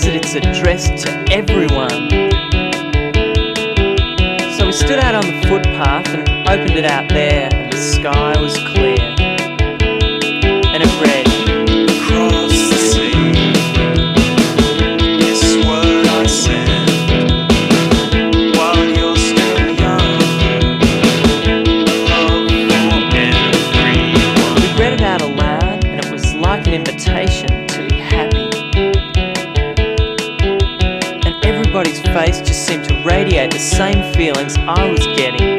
realised that it's addressed to everyone. So we stood out on the footpath and opened it out there, and the sky was clear. And it read, Across the sea, this word I send, while you're still young, love for everyone. we read it out aloud, and it was like an invitation to be happy. And everybody's face just seemed to radiate the same feelings I was getting.